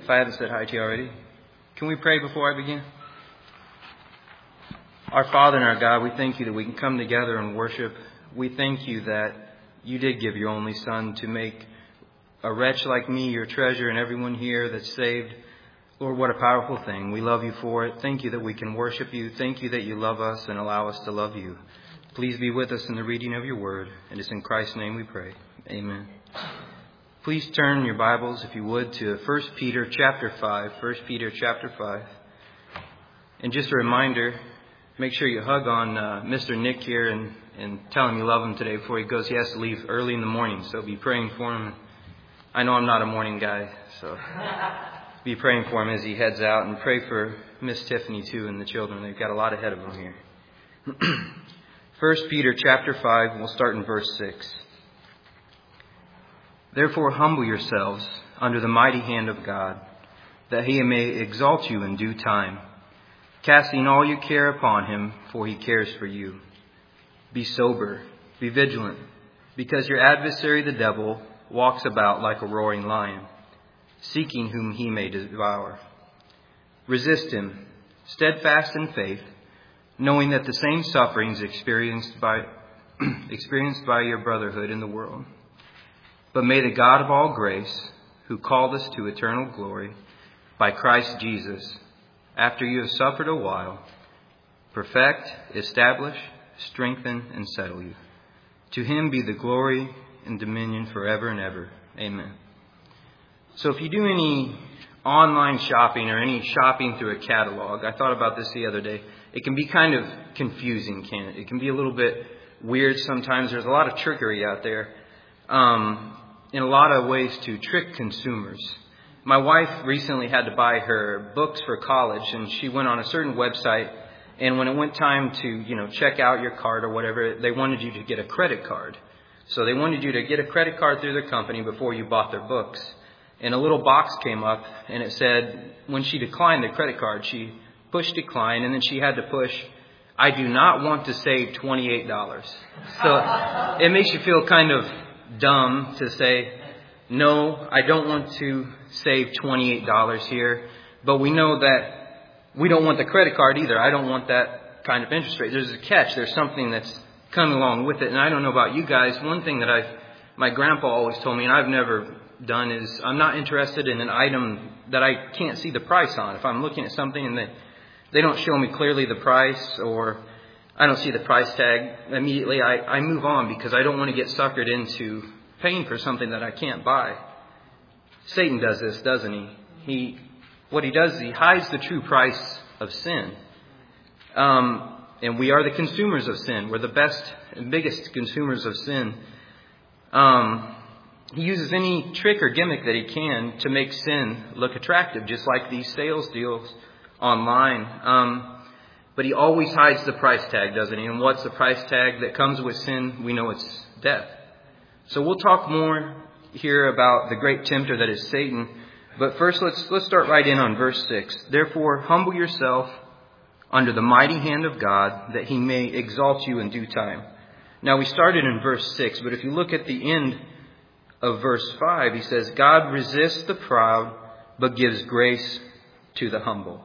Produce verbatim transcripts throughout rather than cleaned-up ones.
if I haven't said hi to you already. Can we pray before I begin? Our Father and our God, we thank you that we can come together and worship. We thank you that you did give your only Son to make a wretch like me your treasure and everyone here that's saved. Lord, what a powerful thing. We love you for it. Thank you that we can worship you. Thank you that you love us and allow us to love you. Please be with us in the reading of your word. And it's in Christ's name we pray. Amen. Please turn your Bibles, if you would, to First Peter chapter five. First Peter chapter five. And just a reminder, make sure you hug on uh, Mister Nick here and, and tell him you love him today before he goes. He has to leave early in the morning, so be praying for him. I know I'm not a morning guy, so be praying for him as he heads out. And pray for Miss Tiffany, too, and the children. They've got a lot ahead of them here. First Peter chapter five, and we'll start in verse six. Therefore humble yourselves under the mighty hand of God, that he may exalt you in due time, casting all your care upon him, for he cares for you. Be sober, be vigilant, because your adversary the devil walks about like a roaring lion, seeking whom he may devour. Resist him, steadfast in faith, knowing that the same sufferings experienced by experienced by your brotherhood in the world. But may the God of all grace, who called us to eternal glory by Christ Jesus, after you have suffered a while, perfect, establish, strengthen, and settle you. To him be the glory and dominion forever and ever. Amen. So if you do any online shopping or any shopping through a catalog, I thought about this the other day. It can be kind of confusing, can't it? It can be a little bit weird sometimes. There's a lot of trickery out there. Um, in a lot of ways to trick consumers. My wife recently had to buy her books for college, and she went on a certain website, and when it went time to, you know, check out your card or whatever, they wanted you to get a credit card. So they wanted you to get a credit card through their company before you bought their books. And a little box came up, and it said, when she declined the credit card, she pushed decline, and then she had to push, I do not want to save twenty-eight dollars. So it makes you feel kind of dumb to say, no, I don't want to save twenty-eight dollars here. But we know that we don't want the credit card either. I don't want that kind of interest rate. There's a catch. There's something that's coming along with it. And I don't know about you guys. One thing that I've, my grandpa always told me, and I've never done, is I'm not interested in an item that I can't see the price on. If I'm looking at something and they, they don't show me clearly the price, or I don't see the price tag, immediately I, I move on, because I don't want to get suckered into paying for something that I can't buy. Satan does this, doesn't he? He, what he does is he hides the true price of sin. Um, and we are the consumers of sin. We're the best and biggest consumers of sin. Um, he uses any trick or gimmick that he can to make sin look attractive, just like these sales deals online. Um, But he always hides the price tag, doesn't he? And what's the price tag that comes with sin? We know it's death. So we'll talk more here about the great tempter that is Satan. But first, let's let's start right in on verse six. Therefore, humble yourself under the mighty hand of God, that he may exalt you in due time. Now, we started in verse six, but if you look at the end of verse five, he says, God resists the proud, but gives grace to the humble.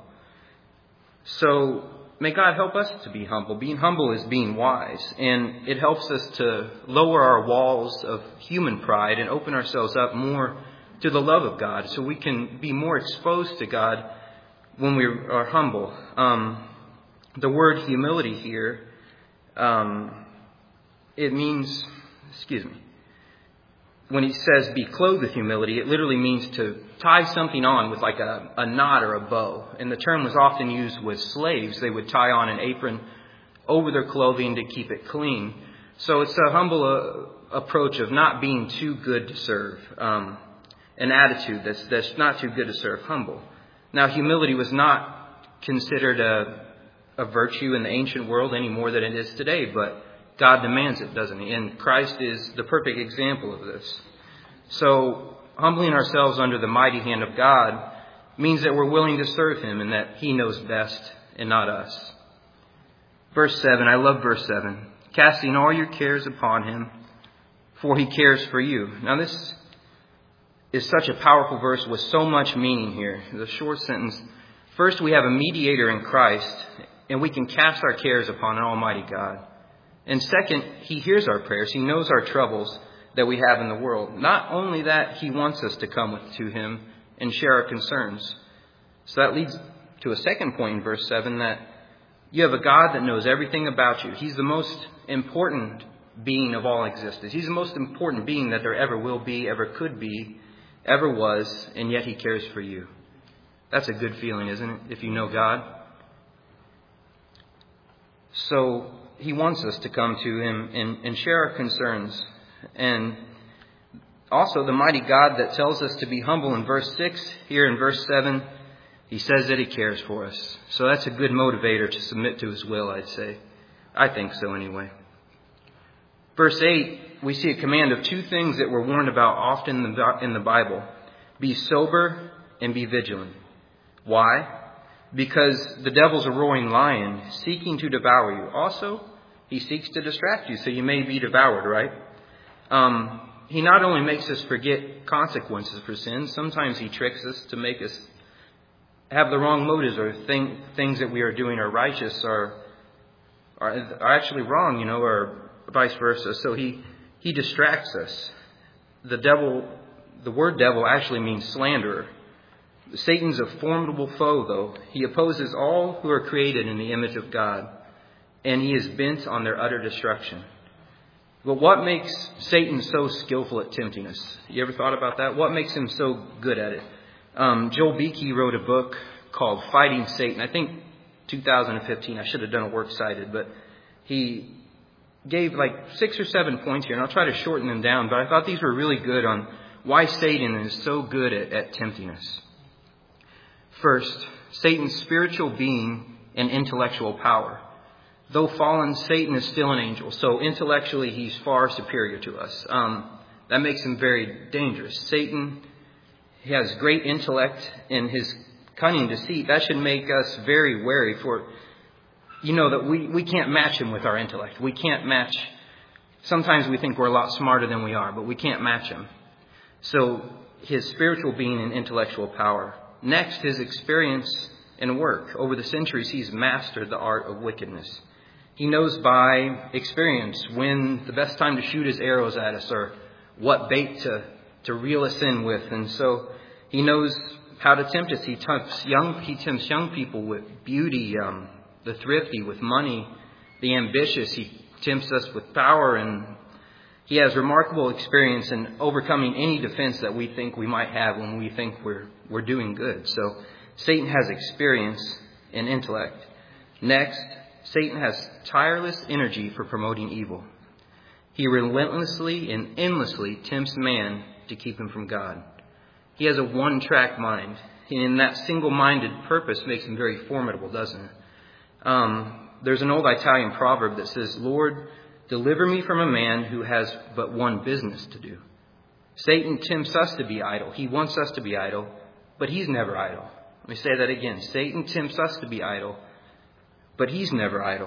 So may God help us to be humble. Being humble is being wise, and it helps us to lower our walls of human pride and open ourselves up more to the love of God, so we can be more exposed to God when we are humble. Um, the word humility here, um, it means, excuse me, when he says be clothed with humility, it literally means to tie something on with like a, a knot or a bow. And the term was often used with slaves. They would tie on an apron over their clothing to keep it clean. So it's a humble uh, approach of not being too good to serve. Um, an attitude that's, that's not too good to serve, humble. Now, humility was not considered a, a virtue in the ancient world any more than it is today, but God demands it, doesn't he? And Christ is the perfect example of this. So humbling ourselves under the mighty hand of God means that we're willing to serve him and that he knows best and not us. Verse seven, I love verse seven. Casting all your cares upon him, for he cares for you. Now this is such a powerful verse with so much meaning here. The short sentence. First, we have a mediator in Christ, and we can cast our cares upon an almighty God. And second, he hears our prayers. He knows our troubles that we have in the world. Not only that, he wants us to come to him and share our concerns. So that leads to a second point in verse seven, that you have a God that knows everything about you. He's the most important being of all existence. He's the most important being that there ever will be, ever could be, ever was, and yet he cares for you. That's a good feeling, isn't it, if you know God? So he wants us to come to him and, and share our concerns. And also the mighty God that tells us to be humble in verse six, here in verse seven, he says that he cares for us. So that's a good motivator to submit to his will, I'd say. I think so anyway. Verse eight, we see a command of two things that we're warned about often in the Bible. Be sober and be vigilant. Why? Because the devil's a roaring lion seeking to devour you. Also, he seeks to distract you so you may be devoured, right? Um, he not only makes us forget consequences for sin, sometimes he tricks us to make us have the wrong motives, or think, things that we are doing are righteous are, are are actually wrong, you know, or vice versa. So he, he distracts us. The devil, the word devil actually means slanderer. Satan's a formidable foe, though. He opposes all who are created in the image of God, and he is bent on their utter destruction. But what makes Satan so skillful at tempting us? You ever thought about that? What makes him so good at it? Um, Joel Beeke wrote a book called Fighting Satan. I think two thousand fifteen. I should have done a works cited, but he gave like six or seven points here, and I'll try to shorten them down. But I thought these were really good on why Satan is so good at, at tempting us. First, Satan's spiritual being and intellectual power. Though fallen, Satan is still an angel, so intellectually he's far superior to us. Um, that makes him very dangerous. Satan, he has great intellect, and his cunning deceit, that should make us very wary for, you know, that we, we can't match him with our intellect. We can't match, sometimes we think we're a lot smarter than we are, but we can't match him. So his spiritual being and intellectual power. Next, his experience and work. Over the centuries, he's mastered the art of wickedness. He knows by experience when the best time to shoot his arrows at us, or what bait to, to reel us in with. And so he knows how to tempt us. He tempts young, he tempts young people with beauty, um, the thrifty with money, the ambitious. He tempts us with power, and he has remarkable experience in overcoming any defense that we think we might have when we think we're we're doing good. So Satan has experience and intellect. Next, Satan has tireless energy for promoting evil. He relentlessly and endlessly tempts man to keep him from God. He has a one-track mind, and that single-minded purpose makes him very formidable, doesn't it? Um, there's an old Italian proverb that says, "Lord, deliver me from a man who has but one business to do." Satan tempts us to be idle. He wants us to be idle, but he's never idle. Let me say that again. Satan tempts us to be idle, but he's never idle.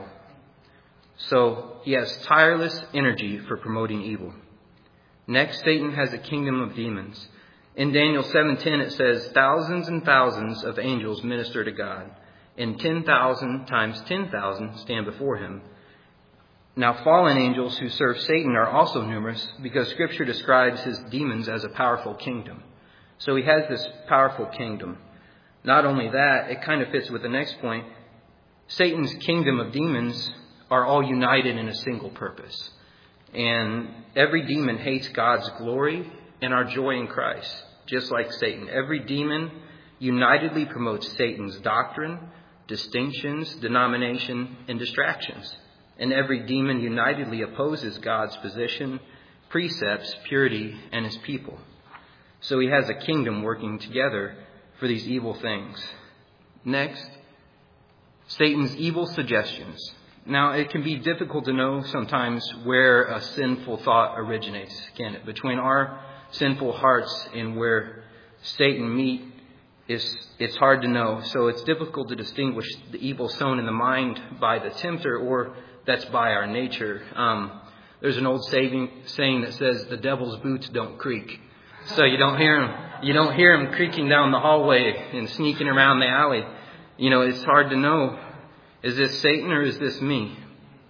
So he has tireless energy for promoting evil. Next, Satan has a kingdom of demons. In Daniel seven ten it says, "Thousands and thousands of angels minister to God, and ten thousand times ten thousand stand before him." Now, fallen angels who serve Satan are also numerous, because Scripture describes his demons as a powerful kingdom. So he has this powerful kingdom. Not only that, it kind of fits with the next point. Satan's kingdom of demons are all united in a single purpose. And every demon hates God's glory and our joy in Christ, just like Satan. Every demon unitedly promotes Satan's doctrine, distinctions, denomination, and distractions. And every demon unitedly opposes God's position, precepts, purity, and his people. So he has a kingdom working together for these evil things. Next, Satan's evil suggestions. Now, it can be difficult to know sometimes where a sinful thought originates, can it? Between our sinful hearts and where Satan meet, is it's hard to know. So it's difficult to distinguish the evil sown in the mind by the tempter, or that's by our nature. Um, there's an old saying, saying that says, "The devil's boots don't creak." So you don't hear him. You don't hear him creaking down the hallway and sneaking around the alley. You know, it's hard to know, is this Satan or is this me?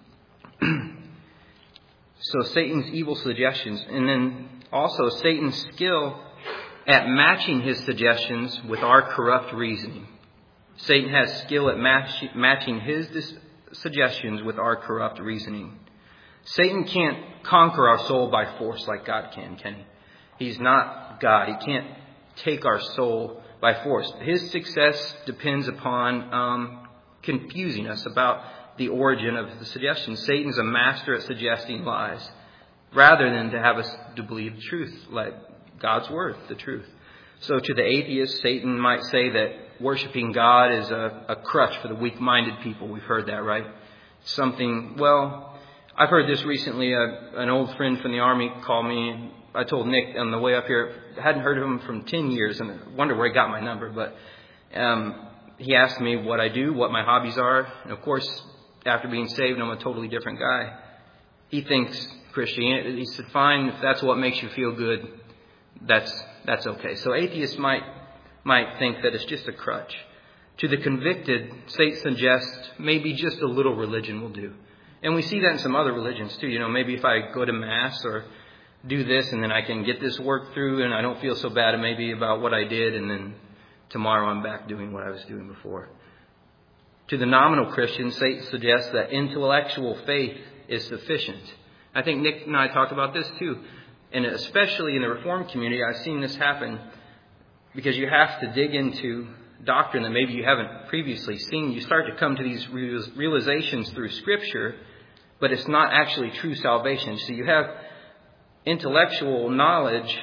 So Satan's evil suggestions, and then also Satan's skill at matching his suggestions with our corrupt reasoning. Satan has skill at match, matching his dis- suggestions with our corrupt reasoning. Satan can't conquer our soul by force like God can, can he? He's not God. He can't take our soul by force. His success depends upon um, confusing us about the origin of the suggestion. Satan's a master at suggesting lies rather than to have us to believe the truth, like God's word, the truth. So to the atheist, Satan might say that worshiping God is a, a crutch for the weak-minded people. We've heard that, right? Something, well, I've heard this recently. Uh, an old friend from the Army called me. I told Nick on the way up here, I hadn't heard of him from ten years, and I wonder where he got my number. But um, he asked me what I do, what my hobbies are. And of course, after being saved, I'm a totally different guy. He thinks Christianity, he said, fine, if that's what makes you feel good, that's that's okay. So atheists might might think that it's just a crutch. To the convicted, Satan suggests maybe just a little religion will do. And we see that in some other religions too. You know, maybe if I go to Mass or do this and then I can get this work through and I don't feel so bad maybe about what I did, and then tomorrow I'm back doing what I was doing before. To the nominal Christian, Satan suggests that intellectual faith is sufficient. I think Nick and I talked about this too. And especially in the Reformed community, I've seen this happen because you have to dig into doctrine that maybe you haven't previously seen. You start to come to these realizations through Scripture, but it's not actually true salvation. So you have intellectual knowledge,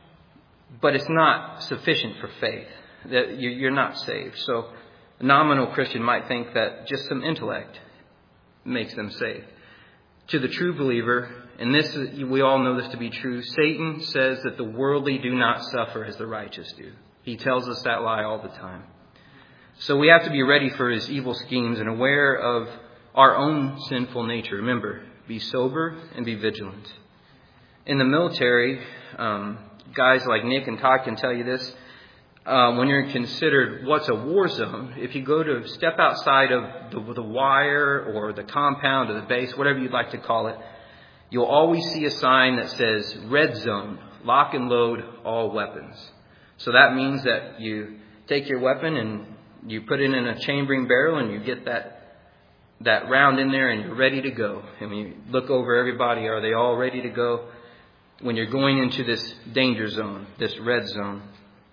but it's not sufficient for faith. That you're not saved. So a nominal Christian might think that just some intellect makes them saved. To the true believer, and this we all know this to be true, Satan says that the worldly do not suffer as the righteous do. He tells us that lie all the time. So we have to be ready for his evil schemes and aware of our own sinful nature. Remember, be sober and be vigilant. In the military, um, guys like Nick and Todd can tell you this. Uh, when you're considered what's a war zone, if you go to step outside of the, the wire or the compound or the base, whatever you'd like to call it, you'll always see a sign that says red zone, lock and load all weapons. So that means that you take your weapon and you put it in a chambering barrel and you get that that round in there and you're ready to go. And when you look over everybody, are they all ready to go? When you're going into this danger zone, this red zone.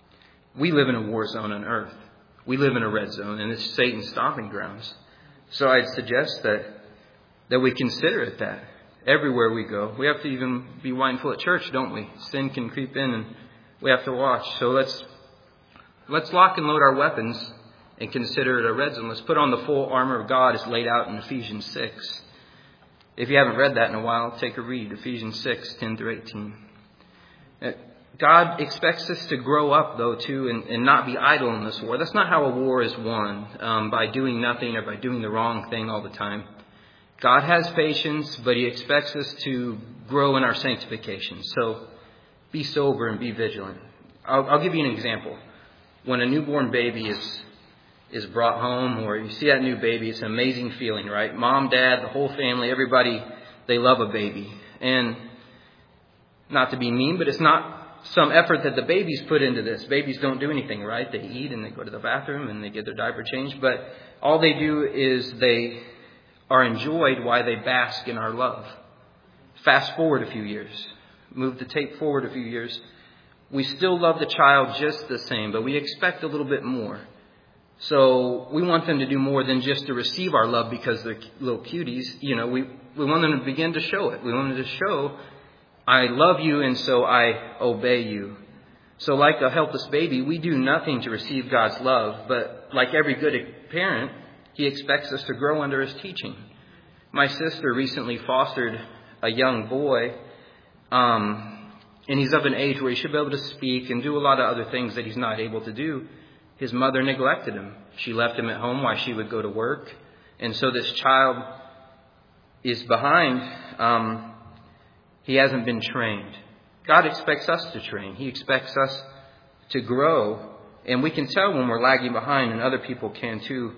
We live in a war zone on earth. We live in a red zone, and it's Satan's stomping grounds. So I'd suggest that that we consider it that everywhere we go. We have to even be mindful at church, don't we? Sin can creep in, and we have to watch. So let's let's lock and load our weapons and consider it a red zone. Let's put on the full armor of God as laid out in Ephesians six. If you haven't read that in a while, take a read. Ephesians six, ten through eighteen. God expects us to grow up, though, too, and, and not be idle in this war. That's not how a war is won, um, by doing nothing or by doing the wrong thing all the time. God has patience, but he expects us to grow in our sanctification. So be sober and be vigilant. I'll, I'll give you an example. When a newborn baby is is brought home, or you see that new baby, it's an amazing feeling, right? Mom, dad, the whole family, everybody, they love a baby. And not to be mean, but it's not some effort that the babies put into this. Babies don't do anything, right? They eat and they go to the bathroom and they get their diaper changed. But all they do is they are enjoyed while they bask in our love. Fast forward a few years. Move the tape forward a few years. We still love the child just the same, but we expect a little bit more. So we want them to do more than just to receive our love because they're little cuties. You know, we, we want them to begin to show it. We want them to show, I love you, and so I obey you. So like a helpless baby, we do nothing to receive God's love. But like every good parent, he expects us to grow under his teaching. My sister recently fostered a young boy, um, and he's of an age where he should be able to speak and do a lot of other things that he's not able to do. His mother neglected him. She left him at home while she would go to work. And so this child is behind. Um, he hasn't been trained. God expects us to train. He expects us to grow. And we can tell when we're lagging behind, and other people can too.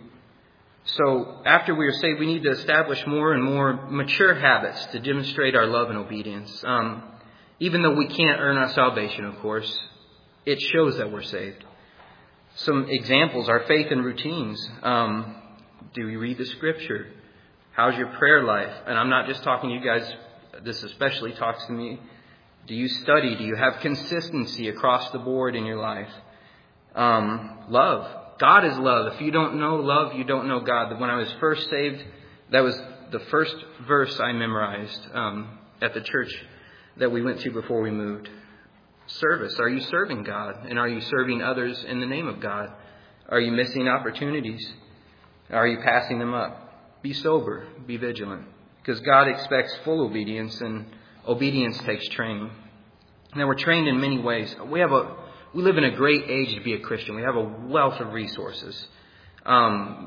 So after we are saved, we need to establish more and more mature habits to demonstrate our love and obedience. Um, even though we can't earn our salvation, of course, it shows that we're saved. Some examples are faith and routines. Um, do we read the Scripture? How's your prayer life? And I'm not just talking to you guys. This especially talks to me. Do you study? Do you have consistency across the board in your life? Um, love. God is love. If you don't know love, you don't know God. When I was first saved, that was the first verse I memorized um, at the church that we went to before we moved. Service. Are you serving God? And are you serving others in the name of God? Are you missing opportunities? Are you passing them up? Be sober. Be vigilant. Because God expects full obedience, and obedience takes training. Now, we're trained in many ways. We have a We live in a great age to be a Christian. We have a wealth of resources. Um,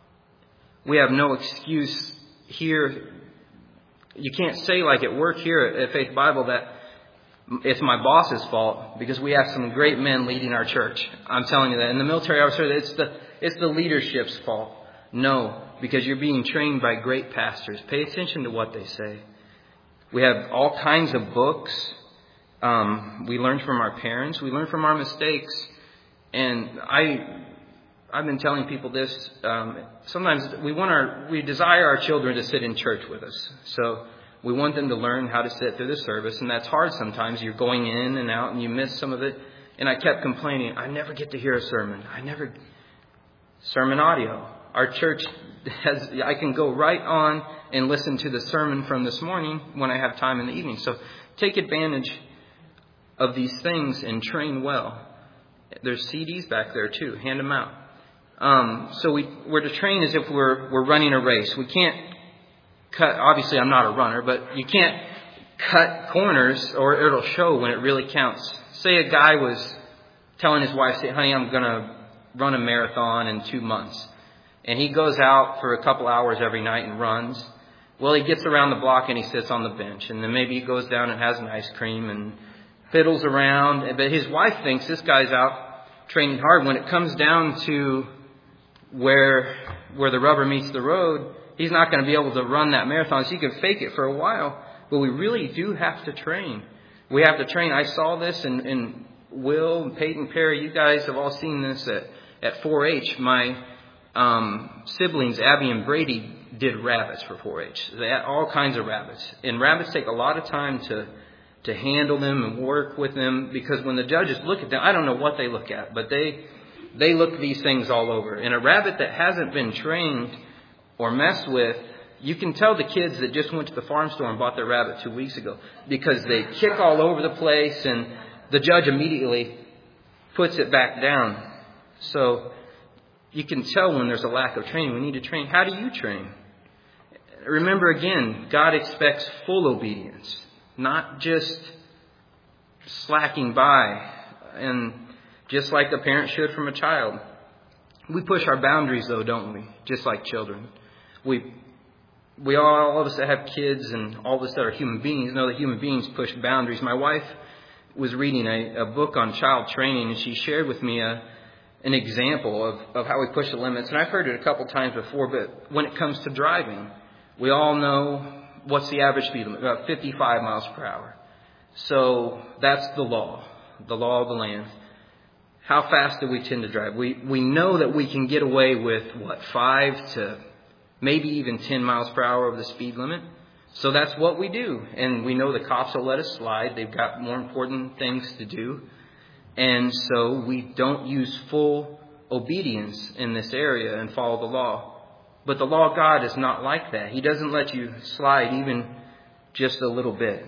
we have no excuse here. You can't say like at work here at Faith Bible that it's my boss's fault, because we have some great men leading our church. I'm telling you that. In the military, I was sure that it's the it's the leadership's fault. No, because you're being trained by great pastors. Pay attention to what they say. We have all kinds of books. Um, we learn from our parents. We learn from our mistakes. And I, I've been telling people this. Um, sometimes we want our, we desire our children to sit in church with us. So we want them to learn how to sit through the service, and that's hard sometimes. You're going in and out, and you miss some of it. And I kept complaining, I never get to hear a sermon. I never sermon audio. Our church has. I can go right on and listen to the sermon from this morning when I have time in the evening. So take advantage of these things and train well. There's C Ds back there too. Hand them out. Um, so we, we're to train as if we're we're running a race. We can't cut. Obviously, I'm not a runner, but you can't cut corners, or it'll show when it really counts. Say a guy was telling his wife, "Say, honey, I'm going to run a marathon in two months," and he goes out for a couple hours every night and runs. Well, he gets around the block and he sits on the bench, and then maybe he goes down and has an ice cream and fiddles around. But his wife thinks this guy's out training hard. When it comes down to where where the rubber meets the road, he's not going to be able to run that marathon. So you can fake it for a while, but we really do have to train. We have to train. I saw this in, in Will and Peyton Perry. You guys have all seen this at, at four H. My um, siblings, Abby and Brady, did rabbits for four H. They had all kinds of rabbits. And rabbits take a lot of time to to handle them and work with them, because when the judges look at them, I don't know what they look at, but they they look these things all over. And a rabbit that hasn't been trained or messed with, you can tell the kids that just went to the farm store and bought their rabbit two weeks ago, because they kick all over the place, and the judge immediately puts it back down. So you can tell when there's a lack of training. We need to train. How do you train? Remember again, God expects full obedience, not just slacking by, and just like a parent should from a child. We push our boundaries, though, don't we? Just like children. We we all, all of us that have kids and all of us that are human beings know that human beings push boundaries. My wife was reading a, a book on child training, and she shared with me a, an example of, of how we push the limits. And I've heard it a couple times before, but when it comes to driving, we all know what's the average speed limit, about fifty-five miles per hour. So that's the law, the law of the land. How fast do we tend to drive? We we know that we can get away with, what, five to maybe even ten miles per hour over the speed limit. So that's what we do. And we know the cops will let us slide. They've got more important things to do. And so we don't use full obedience in this area and follow the law. But the law of God is not like that. He doesn't let you slide even just a little bit.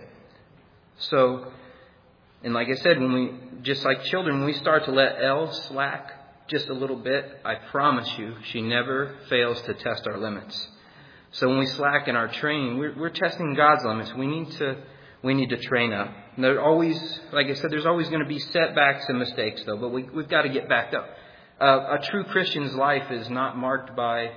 So, and like I said, when we, just like children, when we start to let Elle slack just a little bit, I promise you, she never fails to test our limits. So when we slack in our training, we're, we're testing God's limits. We need to, we need to train up. And there always, like I said, there's always going to be setbacks and mistakes, though. But we, we've got to get backed up. Uh, a true Christian's life is not marked by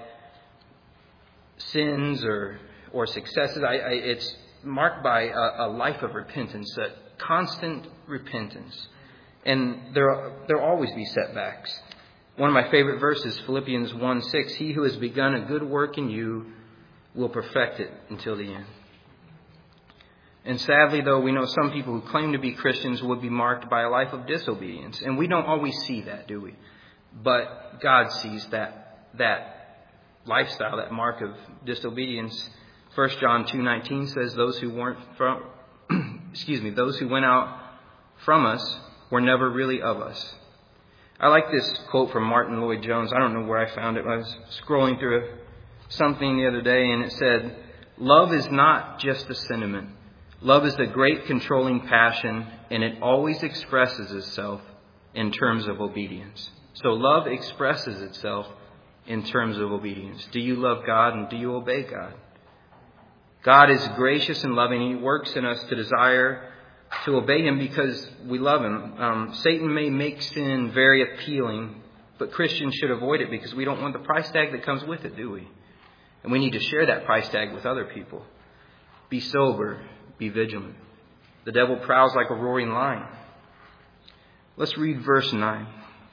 sins or or successes. I, I, it's marked by a, a life of repentance that constant repentance. And there there'll always be setbacks. One of my favorite verses, Philippians one six, he who has begun a good work in you will perfect it until the end. And sadly, though, we know some people who claim to be Christians would be marked by a life of disobedience. And we don't always see that, do we? But God sees that that lifestyle, that mark of disobedience. First John two nineteen says, those who weren't from, excuse me, those who went out from us were never really of us. I like this quote from Martin Lloyd-Jones. I don't know where I found it. I was scrolling through something the other day, and it said, love is not just a sentiment. Love is the great controlling passion, and it always expresses itself in terms of obedience. So love expresses itself in terms of obedience. Do you love God, and do you obey God? God is gracious and loving. He works in us to desire to obey Him because we love Him. Um, Satan may make sin very appealing, but Christians should avoid it because we don't want the price tag that comes with it, do we? And we need to share that price tag with other people. Be sober. Be vigilant. The devil prowls like a roaring lion. Let's read verse nine.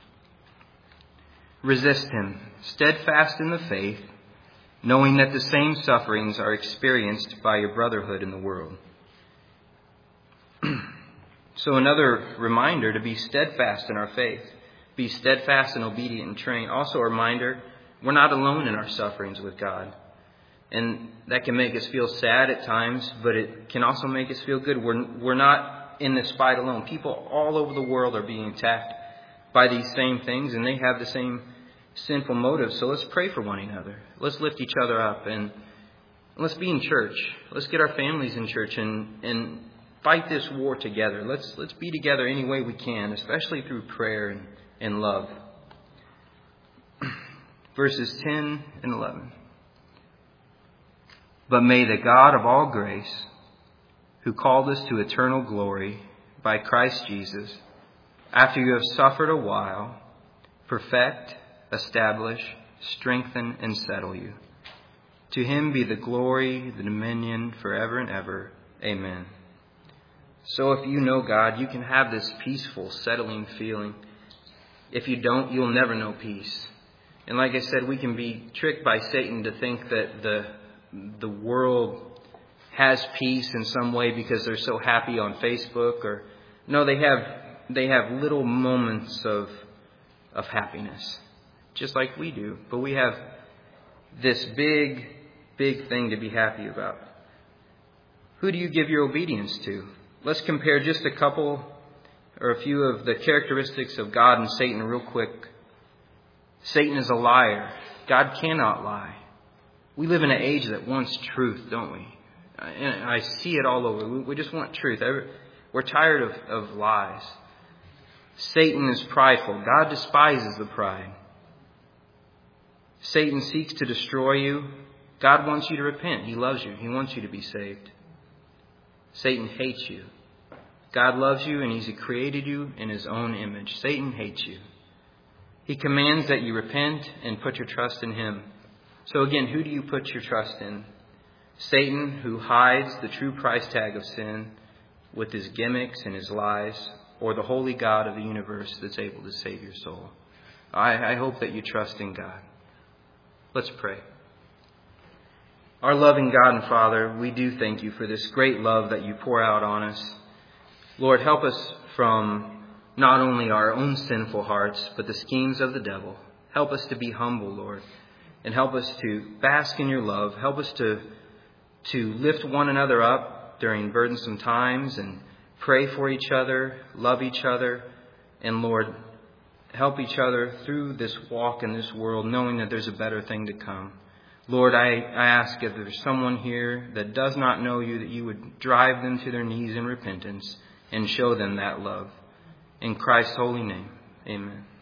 Resist him, steadfast in the faith, knowing that the same sufferings are experienced by your brotherhood in the world. So another reminder to be steadfast in our faith. Be steadfast and obedient and trained. Also a reminder, we're not alone in our sufferings with God. And that can make us feel sad at times, but it can also make us feel good. We're, we're not in this fight alone. People all over the world are being attacked by these same things, and they have the same sinful motives. So let's pray for one another. Let's lift each other up, and let's be in church. Let's get our families in church and, and fight this war together. Let's, let's be together any way we can, especially through prayer and, and love. Verses ten and eleven. But may the God of all grace, who called us to eternal glory by Christ Jesus, after you have suffered a while, perfect, establish, strengthen, and settle you. To Him be the glory, the dominion, forever and ever. Amen. So if you know God, you can have this peaceful, settling feeling. If you don't, you'll never know peace. And like I said, we can be tricked by Satan to think that the the world has peace in some way because they're so happy on Facebook, or no, they have they have little moments of of happiness, just like we do. But we have this big, big thing to be happy about. Who do you give your obedience to? Let's compare just a couple or a few of the characteristics of God and Satan real quick. Satan is a liar. God cannot lie. We live in an age that wants truth, don't we? And I see it all over. We just want truth. We're tired of, of lies. Satan is prideful. God despises the pride. Satan seeks to destroy you. God wants you to repent. He loves you. He wants you to be saved. Satan hates you. God loves you, and He's created you in His own image. Satan hates you. He commands that you repent and put your trust in Him. So again, who do you put your trust in? Satan, who hides the true price tag of sin with his gimmicks and his lies, or the holy God of the universe that's able to save your soul? I, I hope that you trust in God. Let's pray. Our loving God and Father, we do thank you for this great love that you pour out on us. Lord, help us from not only our own sinful hearts, but the schemes of the devil. Help us to be humble, Lord. And help us to bask in your love. Help us to, to lift one another up during burdensome times and pray for each other, love each other. And Lord, help each other through this walk in this world, knowing that there's a better thing to come. Lord, I, I ask if there's someone here that does not know you, that you would drive them to their knees in repentance and show them that love. In Christ's holy name, amen.